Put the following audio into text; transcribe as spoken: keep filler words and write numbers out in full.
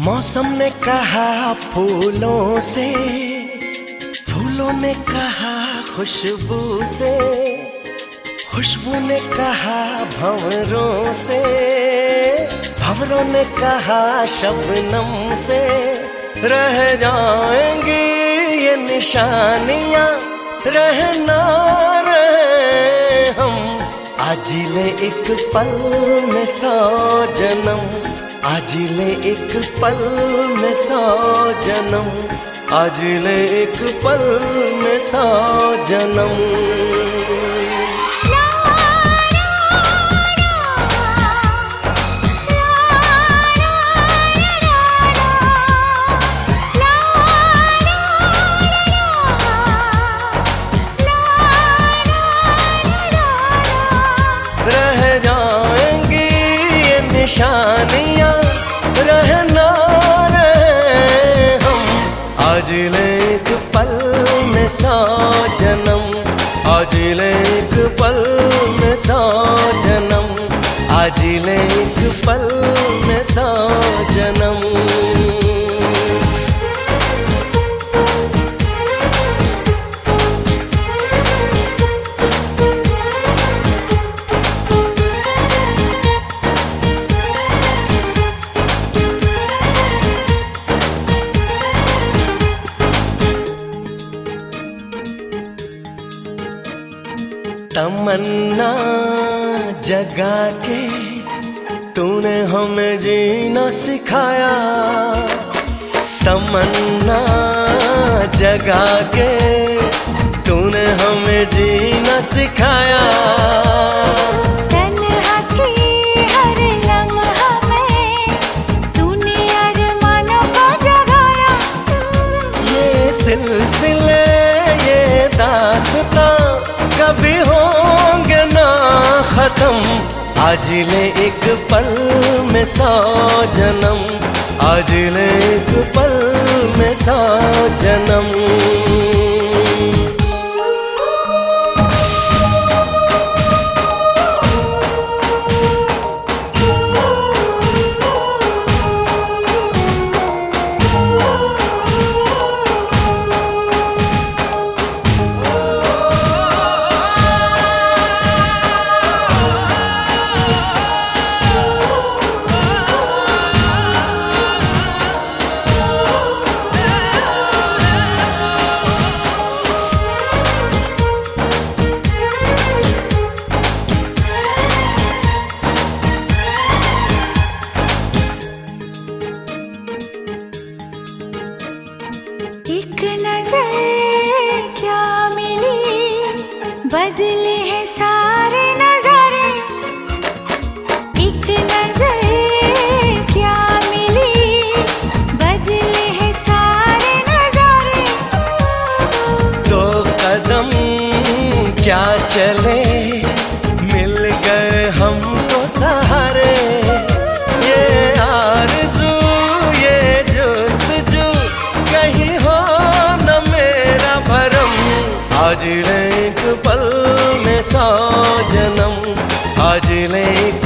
मौसम ने कहा फूलों से, फूलों ने कहा खुशबू से, खुशबू ने कहा भंवरों से, भंवरों ने कहा शबनम से। रह जाएंगी ये निशानियां, रहना रहे हम। आज ले एक पल में सौ जन्म, आज ले एक पल में सौ जन्म, आज ले एक पल में सौ जन्म। रह जाएंगी ये निशानियां, रहना रहे हम। आज ले एक पल में सौ जन्म, आज ले एक पल में सौ जन्म, आज ले एक पल में सौ जन्म। तमन्ना जगा के तूने हमें जीना सिखाया, तमन्ना जगा के तूने हमें जीना सिखाया। तन्हा थी हर लम्हा में तूने अरमानों को जगाया। ये सिलसिले ये दास्तां कभी होंगे ना खत्म। आज ले एक पल में सौ जन्म, आज ले एक पल में सौ जन्म। एक नजर क्या मिली, बदले हैं सारे नजारे। एक नजर क्या मिली, बदले हैं सारे नजारे। दो कदम क्या चले, मिल गए हमको सहारे। ये आरज़ू ये जुस्तजू कहीं हो न मेरा भरम। आज ले एक पल में सौ जन्म, आज ले एक